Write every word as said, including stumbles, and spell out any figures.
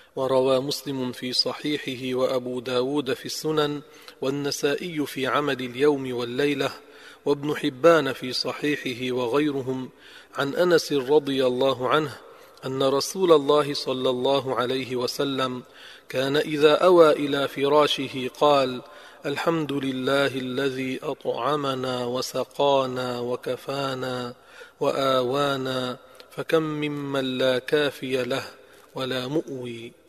وروى مسلم في صحيحه وأبو داود في السنن والنسائي في عمل اليوم والليلة وابن حبان في صحيحه وغيرهم عن أنس رضي الله عنه أن رسول الله صلى الله عليه وسلم كان إذا أوى إلى فراشه قال: الحمد لله الذي أطعمنا وسقانا وكفانا وآوانا، فكم ممن لا كافي له ولا مؤوي.